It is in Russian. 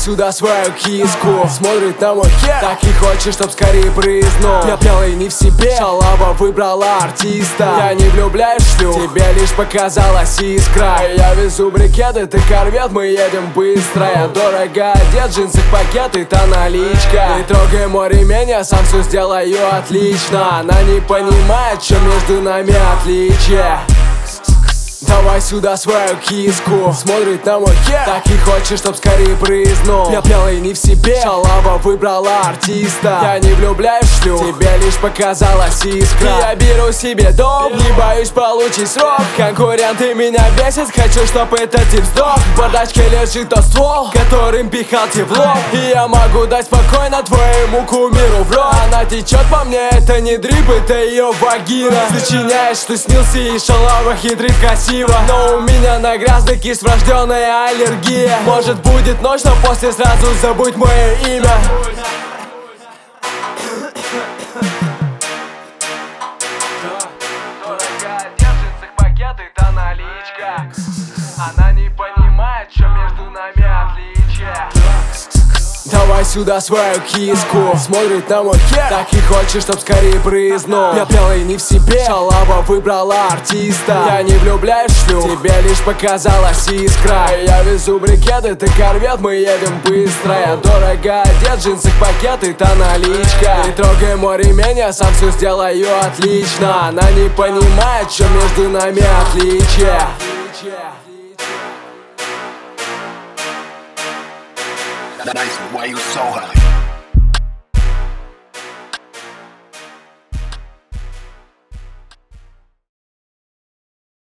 сюда свою киску. Смотрит на мой хер, так и хочет, чтоб скорее брызнул. Я пьяный не в себе, шалава выбрала артиста. Я не влюбляюсь в шлюх, тебе лишь показалась искра. Я везу брикеты, ты корвет, мы едем быстро. Я дорого одет, джинсы, пакеты, та наличка. Не трогай мой ремень, я сам все сделаю отлично. Она не понимает, что между нами отличие. Давай сюда свою киску. Смотрит на мой хер, так и хочет, чтоб скорее брызнул. Я пьяный не в себе, шалава выбрала артиста. Я не влюбляюсь в шлюх, тебе лишь показалась искра. Я беру себе дом, не боюсь получить срок. Конкуренты меня бесят, хочу, чтоб этот тип сдох. В бардачке лежит тот ствол, которым пихал тебе в лоб. И я могу дать спокойно твоему кумиру в рот. Она течет по мне, это не дрип, это ее вагина. Сочиняешь, что снился, и шалава хитрый красивый. Но у меня на грязный кисть врожденная аллергия. Может будет ночь, но после сразу забудь мое имя. Она не понимает, что между нами отличие. Давай сюда свою киску. Смотрит на мой хер, так и хочет, чтоб скорее брызнул. Я пьяный не в себе, шалава выбрала артиста. Я не влюбляюсь в шлюх, тебе лишь показалась искра. Я везу брикеты, ты корвет, мы едем быстро. Я дорого одет, джинсы, пакеты, та наличка. Не трогай мой ремень, я сам все сделаю отлично. Она не понимает, что между нами отличие. Nice, why you so high?